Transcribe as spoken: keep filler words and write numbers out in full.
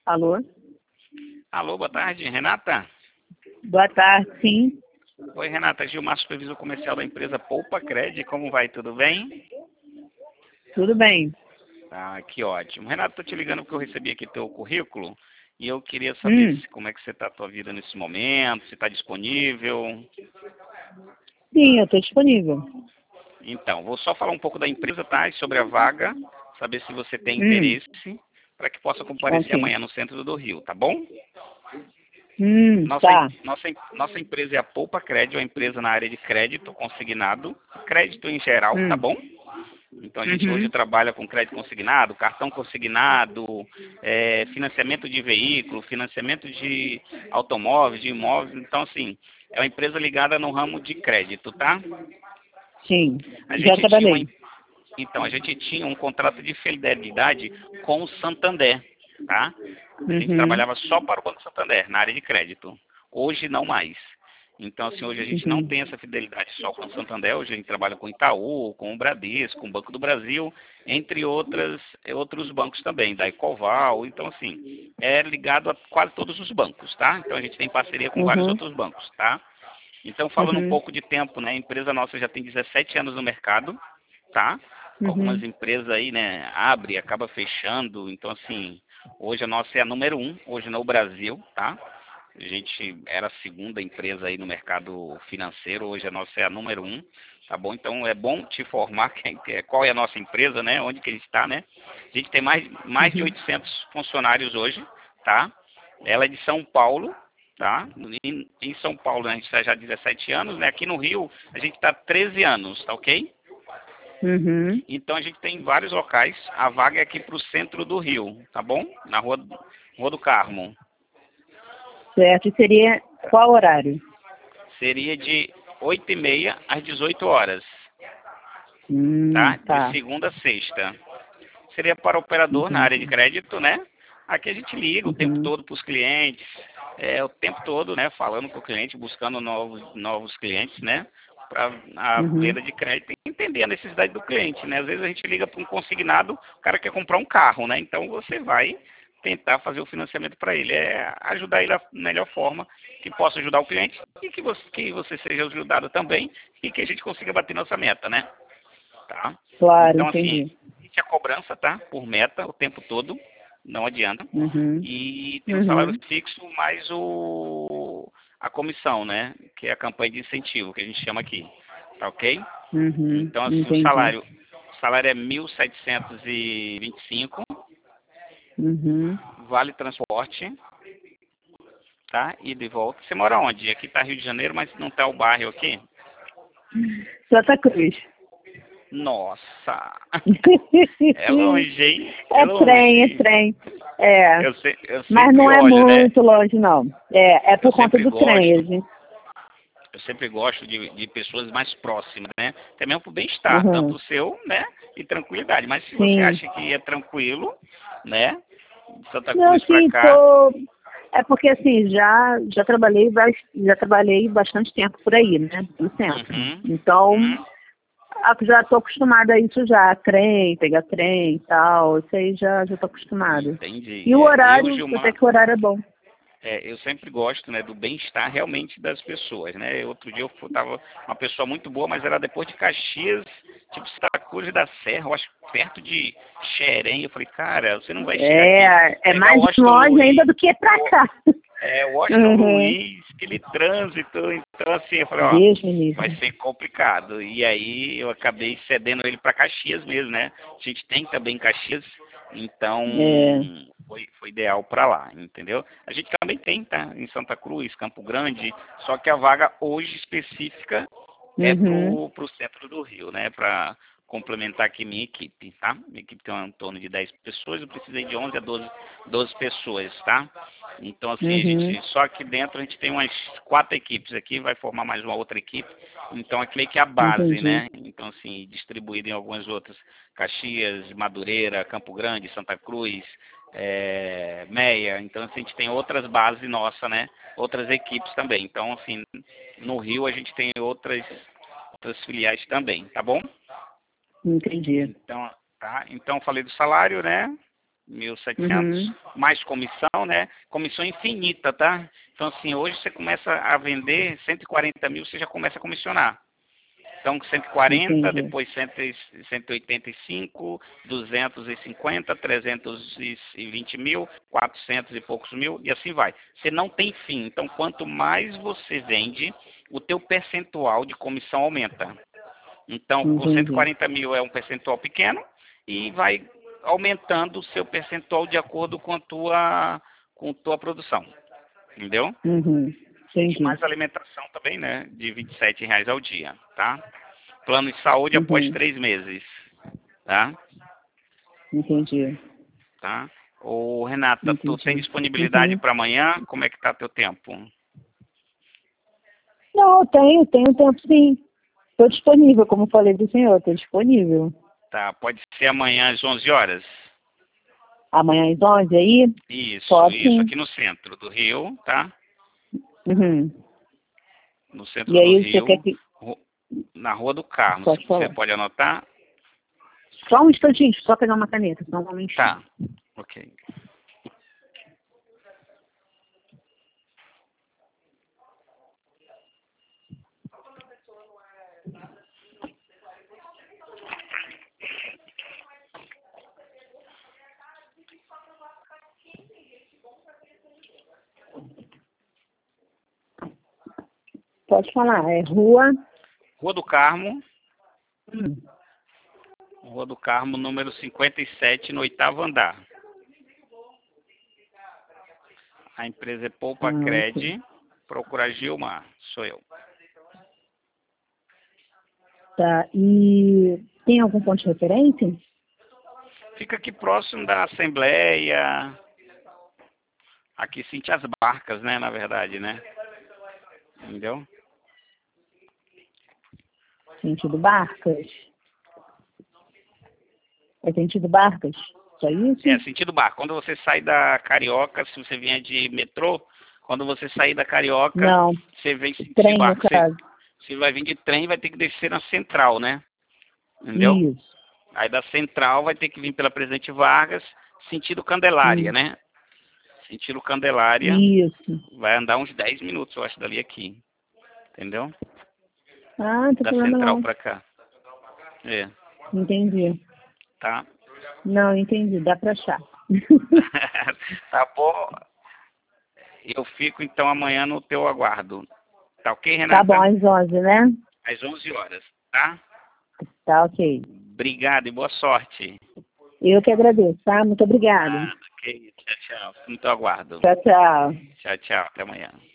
Alô? Alô, boa tarde, Renata? Boa tarde, sim. Oi, Renata, Gilmar, supervisor comercial da empresa Poupa Cred, como vai? Tudo bem? Tudo bem. Ah, que ótimo. Renata, estou te ligando porque eu recebi aqui teu currículo e eu queria saber Hum, se, como é que você está a tua vida nesse momento, se está disponível. sim, eu estou disponível. Então, vou só falar um pouco da empresa, tá? E sobre a vaga, saber se você tem Hum, interesse para que possa comparecer ok. amanhã no centro do Rio, tá bom? Hum, Nossa, tá. nossa, nossa empresa é a Poupa Cred, uma empresa na área de crédito consignado, crédito em geral, tá Hum, bom? Então a gente hoje uhum, trabalha com crédito consignado, cartão consignado, é, financiamento de veículo, financiamento de automóveis, de imóveis. Então, assim, é uma empresa ligada no ramo de crédito, tá? sim. A Já gente tinha uma, trabalhei. então, a gente tinha um contrato de fidelidade com o Santander, tá? A gente Uhum, trabalhava só para o Banco Santander, na área de crédito. Hoje não mais. Então, assim, hoje a gente não uhum, tem essa fidelidade só com o Santander, hoje a gente trabalha com o Itaú, com o Bradesco, com o Banco do Brasil, entre outras, outros bancos também, da Ecoval. Então, assim, é ligado a quase todos os bancos, tá? Então a gente tem parceria com vários uhum, outros bancos, tá? Então, falando um uhum, pouco de tempo, né? A empresa nossa já tem dezessete anos no mercado, tá? Algumas uhum. empresas aí, né, abre, acaba fechando. Então, assim, hoje a nossa é a número um, hoje no Brasil, tá? A gente era a segunda empresa aí no mercado financeiro, hoje a nossa é a número um, tá bom? Então é bom te informar quem, que é- qual é a nossa empresa, né? Onde que a gente está, né? A gente tem mais, mais de Uhum. oitocentos funcionários hoje, tá? Ela é de São Paulo, tá? Em, em São Paulo, né, a gente está já há dezessete anos, né? Aqui no Rio a gente está há treze anos, tá ok? Uhum. Então a gente tem vários locais. A vaga é aqui para o centro do Rio, tá bom? Na rua, rua do Carmo. Certo. E seria qual horário? Seria de oito e meia às dezoito horas, Hum, tá? De tá. segunda a sexta. Seria para operador na área de Entendi. crédito, né? Aqui a gente liga o tempo Uhum, todo para os clientes, é, o tempo todo, né? Falando com o cliente, buscando novos, novos clientes, né? Para a uhum, venda de crédito e entender a necessidade do cliente, né? Às vezes a gente liga para um consignado, o cara quer comprar um carro, né? Então você vai tentar fazer o financiamento para ele, é ajudar ele da melhor forma que possa ajudar o cliente e que você, que você seja ajudado também e que a gente consiga bater nossa meta, né? Tá? claro, Então, assim, entendi. existe a cobrança, tá? Por meta o tempo todo, não adianta. Uhum, E tem o salário uhum, fixo mais o a comissão, né? Que é a campanha de incentivo, que a gente chama aqui. Tá ok? uhum, Então, assim, o entendi. salário, o salário é mil setecentos e vinte e cinco, Uhum. vale transporte, tá? Ida e volta. Você mora onde? Aqui tá Rio de Janeiro, mas não tá o bairro aqui? Santa Cruz. Nossa! É longe, hein? É É trem, é longe. trem. É, Eu, se, eu mas sempre não é olho, né? muito longe, não. É, é Eu por conta sempre do trem, a gosto, gente. eu sempre gosto de, de pessoas mais próximas, né? Até mesmo pro bem-estar, tanto Uhum. o seu, né? E tranquilidade. Mas se você Sim. acha que é tranquilo, né? De Santa Não, Cruz pra sim, cá. tô. É porque assim, já, já trabalhei bas- já trabalhei bastante tempo por aí, né? No centro. Uhum, Então, uhum, a- já tô acostumada a isso já, trem, pegar trem e tal, isso aí já, já tô acostumada. entendi. E o É, eu, horário, até Gilmar, que o horário é bom. é, eu sempre gosto, né, do bem-estar realmente das pessoas, né? Outro dia eu fu- tava uma pessoa muito boa, mas era depois de Caxias, tipo Santa Cruz da Serra, eu acho perto de Xerém. Eu falei, cara, você não vai chegar aqui, É, é pegar mais o Washington longe ainda Luiz, do que pra o, cá. é, Washington Uhum. Luiz, aquele trânsito. Então, assim, eu falei, ó, Deus me vai livre. ser complicado. E aí eu acabei cedendo ele para Caxias mesmo, né? A gente tem também Caxias, então É. foi, foi ideal para lá, entendeu? A gente também tem, tá? Em Santa Cruz, Campo Grande, só que a vaga hoje específica é Uhum. pro, pro centro do Rio, né? Para complementar aqui minha equipe, tá? Minha equipe tem em torno de dez pessoas, eu precisei de onze a doze doze pessoas, tá? Então, assim, a Uhum. gente, só aqui dentro a gente tem umas quatro equipes aqui, vai formar mais uma outra equipe. Então, aqui é que é a base, Entendi. né? Então, assim, distribuído em algumas outras, Caxias, Madureira, Campo Grande, Santa Cruz, é, Meia. Então, assim, a gente tem outras bases nossas, né? Outras equipes também. Então, assim, no Rio a gente tem outras, outras filiais também, tá bom? Entendi. Então, tá? Então, falei do salário, né? mil e setecentos, Uhum. mais comissão, né? Comissão infinita, tá? Então, assim, hoje você começa a vender cento e quarenta mil, você já começa a comissionar. Então, cento e quarenta, Entendi. depois cento e oitenta e cinco, duzentos e cinquenta, trezentos e vinte mil, quatrocentos e poucos mil, e assim vai. Você não tem fim. Então, quanto mais você vende, o teu percentual de comissão aumenta. Então, com cento e Entendi. quarenta mil é um percentual pequeno e vai aumentando o seu percentual de acordo com a tua, com a tua produção. Entendeu? Uhum. E Entendi. mais alimentação também, né? De vinte e sete reais ao dia, tá? Plano de saúde após Uhum. três meses, tá? Entendi. Tá? Ô, Renata, tu tem Entendi. disponibilidade Uhum. para amanhã? Como é que tá teu tempo? Não, eu tenho, tenho tempo sim. Estou disponível, como falei do senhor, estou disponível. Tá, pode ser amanhã às onze horas? Amanhã às onze aí? Isso, Pode isso, sim. aqui no centro do Rio, tá? Uhum. No E centro do aí você quer Rio, que... ru- na Rua do Carmo. Pode Você falar. pode anotar? Só um instantinho, só pegar uma caneta, só um momentinho. Tá, ok. Pode falar, é rua... Rua do Carmo, Hum. Rua do Carmo, número cinquenta e sete, no oitavo andar. A empresa é Poupa Ah, ok. Cred. Procura Gilmar, sou eu. Tá, e tem algum ponto de referência? Fica aqui próximo da Assembleia. Aqui sente as barcas, né, na verdade, né? Entendeu? Sentido Barcas? É sentido Barcas? Só isso? É, sentido barco. Quando você sai da Carioca, se você vier de metrô, quando você sair da Carioca, Não, você vem sentido trem no barco. Você, caso. você vai vir de trem, vai ter que descer na Central, né? Entendeu? Isso. Aí da Central vai ter que vir pela Presidente Vargas, sentido Candelária, Isso. né? Sentido Candelária, Isso. vai andar uns dez minutos, eu acho, dali aqui. Entendeu? Ah, não tem Da problema Central não. pra cá. É, Entendi. tá? Não, entendi. Dá pra achar. Tá bom. Eu fico então amanhã no teu aguardo. Tá ok, Tá bom, Renata? às onze, né? Às onze horas, tá? Tá ok. Obrigado e boa sorte. Eu que agradeço, tá? Muito obrigada. Ah, ok. Tchau, tchau. No teu aguardo. Tchau, tchau. Tchau, tchau. Até amanhã.